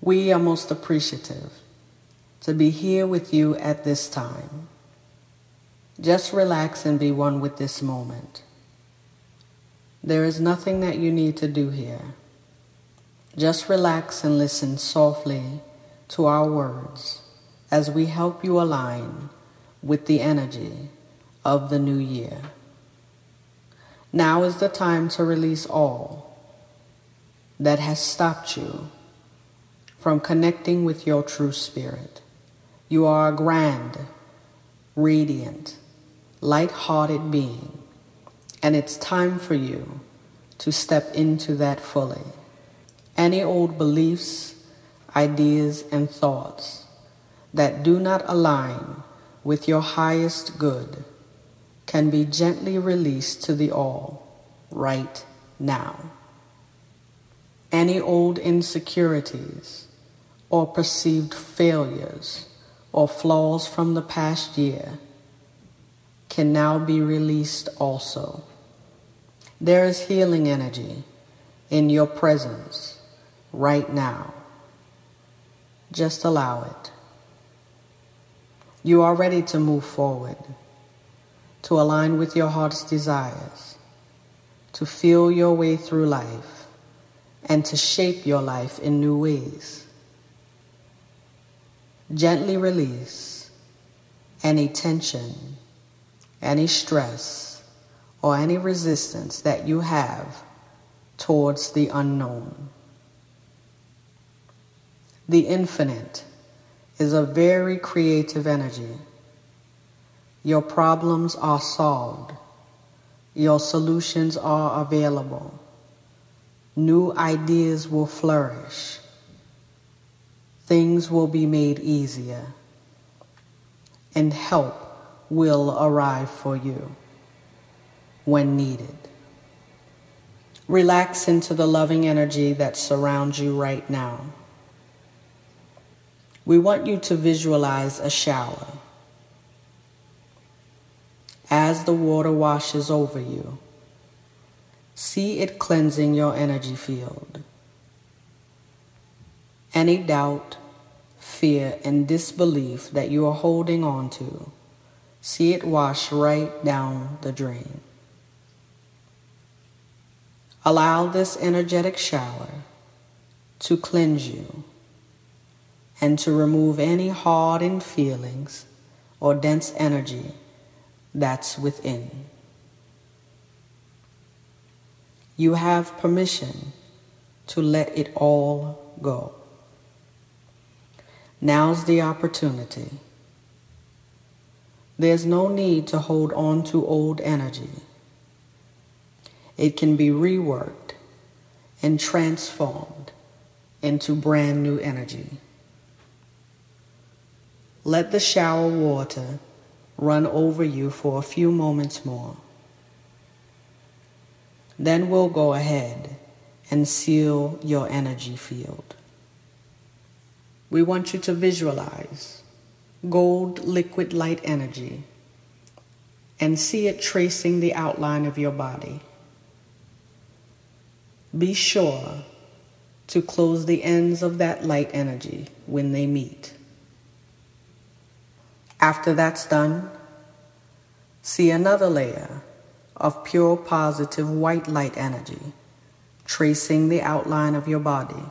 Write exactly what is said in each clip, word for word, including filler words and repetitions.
We are most appreciative to be here with you at this time. Just relax and be one with this moment. There is nothing that you need to do here. Just relax and listen softly to our words as we help you align with the energy of the new year. Now is the time to release all that has stopped you from connecting with your true spirit. You are a grand, radiant, light-hearted being, and it's time for you to step into that fully. Any old beliefs, ideas, and thoughts that do not align with your highest good can be gently released to the all right now. Any old insecurities or perceived failures or flaws from the past year can now be released also. There is healing energy in your presence right now. Just allow it. You are ready to move forward, to align with your heart's desires, to feel your way through life, and to shape your life in new ways. Gently release any tension, any stress, or any resistance that you have towards the unknown. The infinite is a very creative energy. Your problems are solved. Your solutions are available. New ideas will flourish. Things will be made easier. And help will arrive for you when needed. Relax into the loving energy that surrounds you right now. We want you to visualize a shower. As the water washes over you, see it cleansing your energy field. Any doubt, fear, and disbelief that you are holding on to, see it wash right down the drain. Allow this energetic shower to cleanse you and to remove any hardened feelings or dense energy that's within. You have permission to let it all go. Now's the opportunity. There's no need to hold on to old energy. It can be reworked and transformed into brand new energy. Let the shower water run over you for a few moments more. Then we'll go ahead and seal your energy field. We want you to visualize gold liquid light energy and see it tracing the outline of your body. Be sure to close the ends of that light energy when they meet. After that's done, see another layer of pure positive white light energy tracing the outline of your body.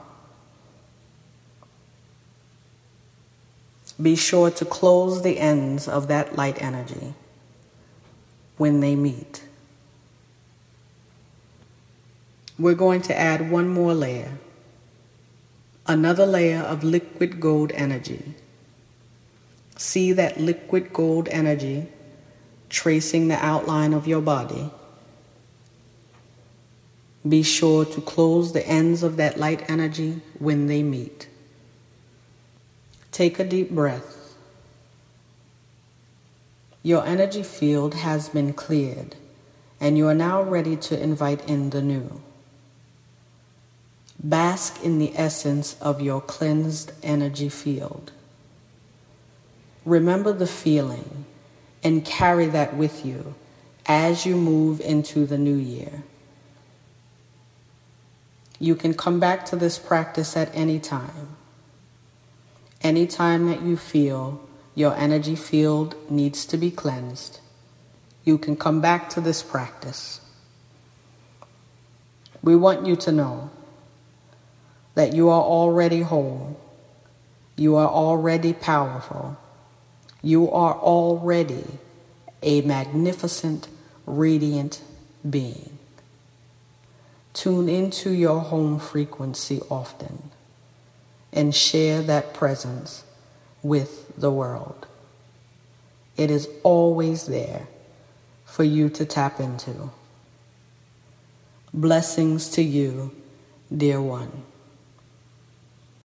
Be sure to close the ends of that light energy when they meet. We're going to add one more layer, another layer of liquid gold energy. See that liquid gold energy tracing the outline of your body. Be sure to close the ends of that light energy when they meet. Take a deep breath. Your energy field has been cleared, and you are now ready to invite in the new. Bask in the essence of your cleansed energy field. Remember the feeling and carry that with you as you move into the new year. You can come back to this practice at any time, Anytime that you feel your energy field needs to be cleansed, you can come back to this practice. We want you to know that you are already whole. You are already powerful. You are already a magnificent, radiant being. Tune into your home frequency often and share that presence with the world. It is always there for you to tap into. Blessings to you, dear one.